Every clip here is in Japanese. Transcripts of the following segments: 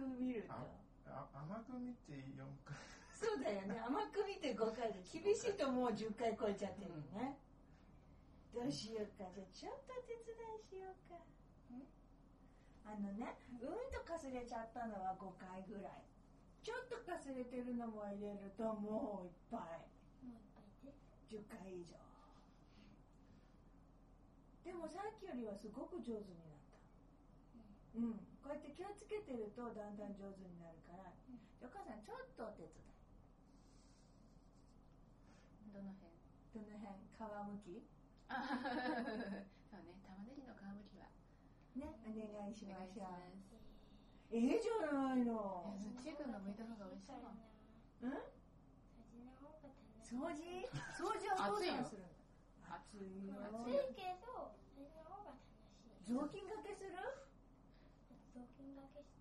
く見ると。 甘く見て4回。 そうだよね。甘く見て5回で、厳しいともう10回超えちゃってるね。どうしようか。じゃあちょっと手伝いしようか。うんとかすれちゃったのは5回ぐらい。ちょっとかすれてるのも入れるともういっぱい。 もういっぱいで。 10回以上。でもさっきよりはすごく上手になった。こうやって気をつけてるとだんだん上手になるから、お母さんちょっとお手伝い。 どの辺？ 皮むき？ そうね、玉ねぎの皮むきはね、お願いしましょう。 じゃないの。 ちーくんが剥いた方が美味しいもん。 掃除はお父さんするんだ。暑いよ。 暑いけど、それの方が楽しい。 雑巾がけする？ 雑巾がけし、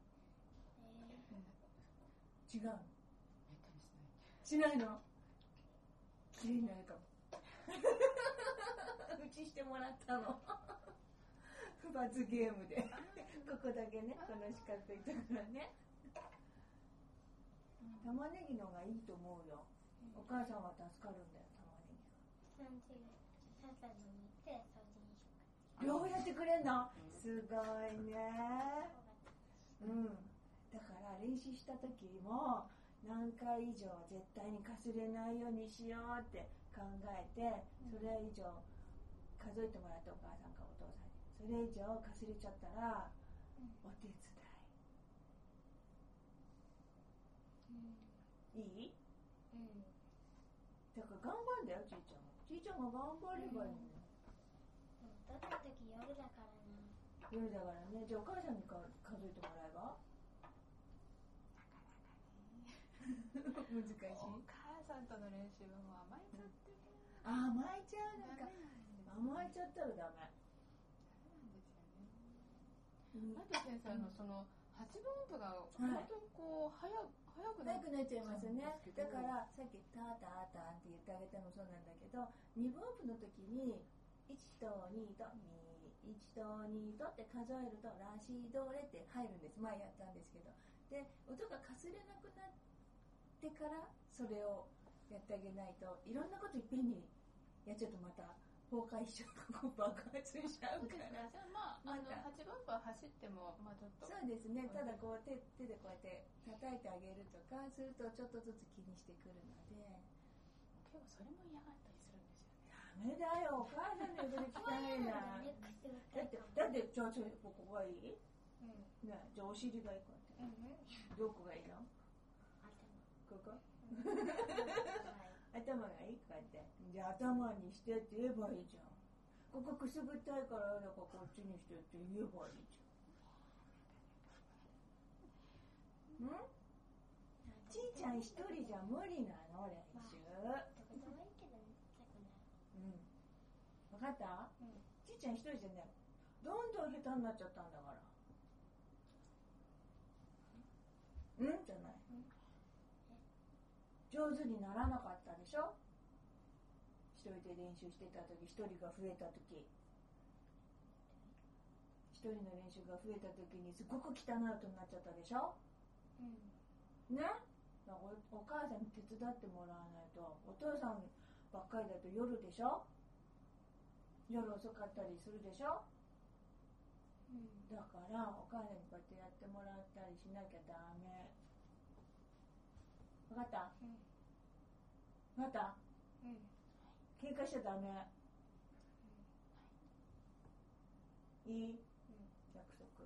違うの？ めったにしないの？きれいになるかも。うちしてもらったの。罰ゲームで。ここだけね、この四角いところね。玉ねぎのがいいと思うよ。お母さんは助かるんだよ、玉ねぎが。 ささに煮て掃除にしようか。 両方やってくれんの？すごいね。だから練習した時も何回以上絶対にかすれないようにしようって考えて、それ以上数えてもらって、お母さんかお父さんにそれ以上かすれちゃったらお手伝い、いい？だから頑張るんだよ、ちいちゃんも。ちいちゃんが頑張ればいいのよ。 どんな時夜だからな。 夜だからね。じゃあお母さんに数えてもらえば？難しい。 お母さんとの練習はもう甘えちゃってる。 甘えちゃうのか。甘えちゃったらダメ。 なんですよね。あと先生、その8分音符が本当にこう早くなっちゃいますね。だからさっきターターターって言ってあげたのもそうなんだけど、2分音符の時に1と2とミ1と2とって数えるとラシドレって入るんです。前やったんですけど、で音がかすれなくなってからそれをやってあげないと、いろんなこといっぺんにやっちゃうとまた崩壊しちゃう、爆発しちゃうから。 じゃあ8分音符は走ってもちょっと。 そうですね。ただこう手でこうやって叩いてあげるとかするとちょっとずつ気にしてくるので。 結構それも嫌がったりするんですよね。 ダメだよ、お母さんの指汚いな。だってじゃあここがいい？ね、じゃあお尻がいいかって。どこがいいの？ここ？頭がいいかって。じゃあ頭にしてって言えばいいじゃん。ここくすぐったいからだからこっちにしてって言えばいいじゃん。ちいちゃん一人じゃ無理なの、練習。 どこでもいいけど見たくない。 分かった？ちいちゃん一人じゃね、どんどん下手になっちゃったんだから。じゃない。上手にならなかったでしょ？一人で練習してた時、一人が増えた時、一人の練習が増えた時にすごく汚い音になっちゃったでしょ？ね？だからお母さんに手伝ってもらわないと。お父さんばっかりだと夜でしょ？夜遅かったりするでしょ？だからお母さんにこうやってやってもらったりしなきゃダメ。分かった？分かった？喧嘩しちゃダメ。いい？約束。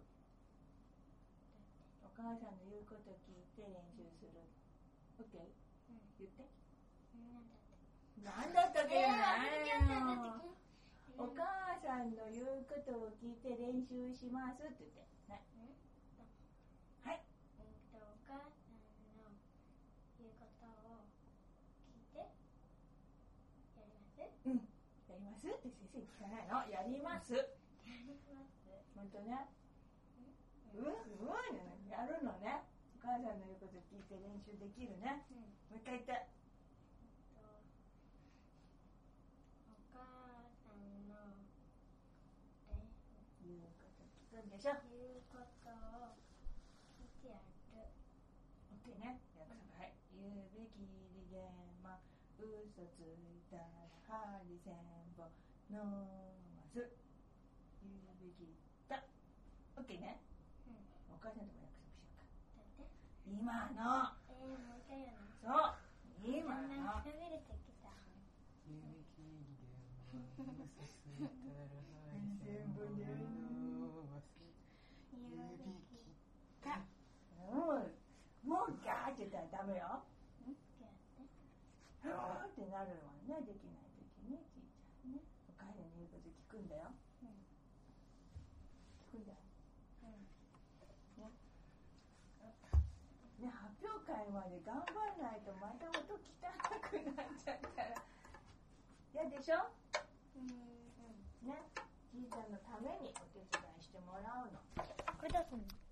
お母さんの言うこと聞いて練習する。OK？言って。なんだったっけ？お母さんの言うことを聞いて練習しますって言って。ね。はい。 お母さんの言うことを聞いてやります？ やりますって先生に聞かないの。やります。 やります。 本当ね。すごいね。やるのね。お母さんの言うこと聞いて練習できるね。もう一回言って。 お母さんの言うこと聞くんでしょ。 言うことを聞いてやる。 OK ね。約束。はい。言うべき利言は嘘ついたら針千本のます。言うべきだ。OK ね。お母さんとも約束しようか。今の。 もう一回やな。 そう。今の。 喋れてきた。 言うべき利言は嘘ついたら針千本のます。言うべきだ。 もうガーって言ったらダメよ。ふーってなるわね、できないときね、ちいちゃんね。お母さんの言うこと聞くんだよ。聞くんだよ。ね、発表会まで頑張らないとまた音汚くなっちゃったら嫌でしょ。ね、じいちゃんのためにお手伝いしてもらうの。 これどうすんの？